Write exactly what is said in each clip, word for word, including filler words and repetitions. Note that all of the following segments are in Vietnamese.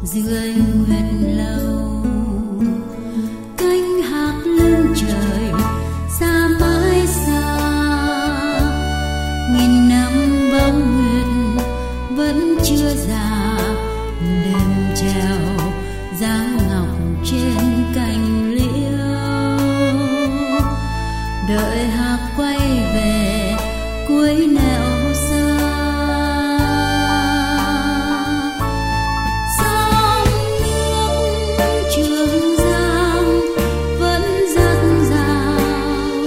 dưới nguyệt lâu. Cánh hạc lưng trời xa mãi xa, nghìn năm bóng nguyệt vẫn chưa già. Đêm treo dáng ngọc trên cành liễu, đợi hạc quay về cuối nẻo xa. Sông nước Trường Giang vẫn dạt dào,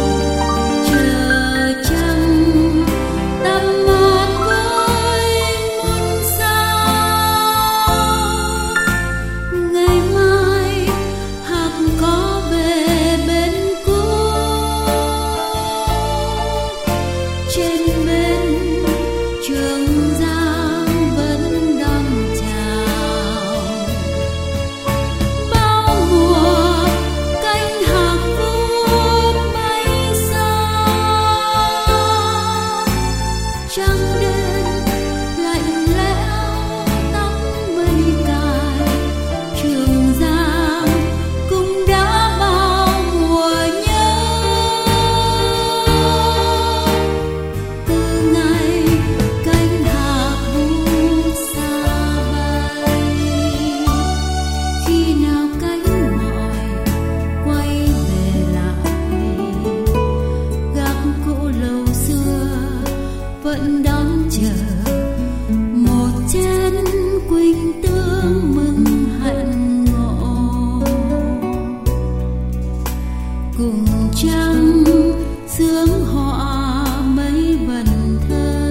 chờ trăng tắm mát với muôn sao. Ngày mai hạc có về bên cũ, trên bên Trường Giang vẫn đong chào. Bao mùa cánh hạc vút bay xa, trăng đêm lạnh lẽo tóc mây cài. Trường Giang cũng đã bao mùa nhớ, từ ngày cánh hạc vút xa bay. Khi nào cánh mỏi quay về lại, gác cũ lâu xưa vẫn đón chờ một chén quỳnh tương mừng hạnh ngộ. Cùng trăng sướng họa mấy vần thơ.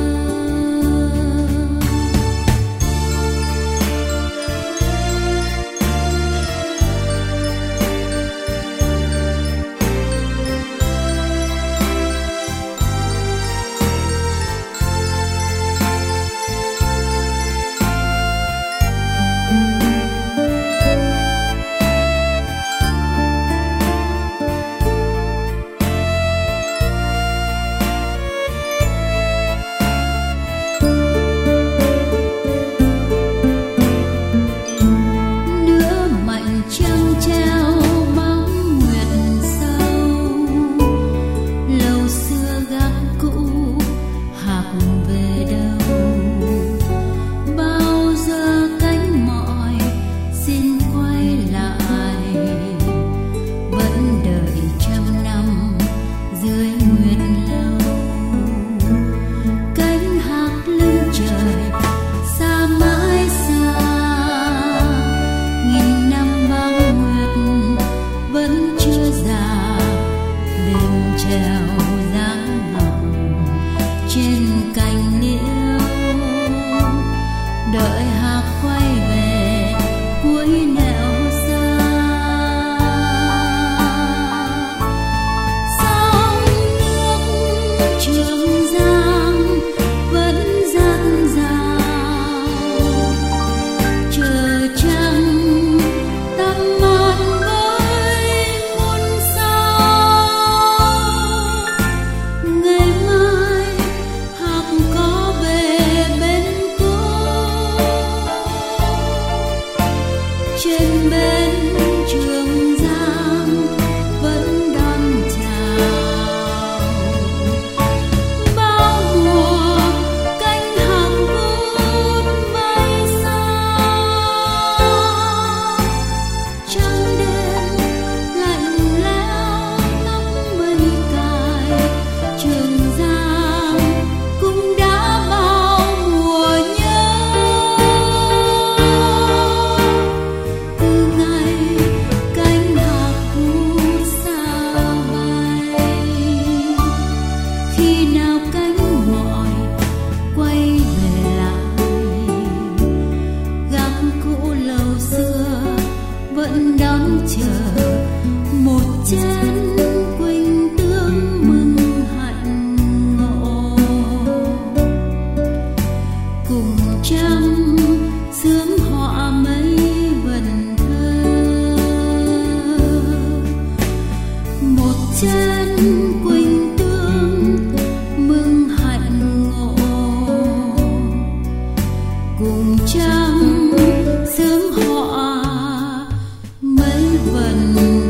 Nửa mạnh trăng treo bóng nguyệt sâu, lâu xưa gác cũ hạc về đâu. Bao giờ cánh mỏi xin quay lại, vẫn đợi trăm năm dưới nguyệt lâu. Cánh hạc lưng trời xa mãi xa, nghìn năm bóng nguyệt vẫn chưa già. Đêm treo dáng ngọc trên cành liễu, đợi hạc quay về cuối nẻo xa. Sông nước Trường Giang vẫn dạt dào, chờ trăng tắm mát với muôn sao. Ngày mai hạc có về bên cũ, trên bên Trường Giang vẫn đón chào. Bao mùa cánh hạc vút bay xa, trăng đêm lạnh lẽo tóc mây cài. Trường Giang cũng đã bao mùa nhớ, từ ngày cánh hạc vút xa bay. Khi nào cánh mỏi quay về lại, gác cũ lâu xưa vẫn đón chờ một chén quỳnh tương mừng hạnh ngộ. Cùng trăng sướng họa mấy vần thơ, một chén quỳnh tương mừng hạnh ngộ. Cùng trăng phận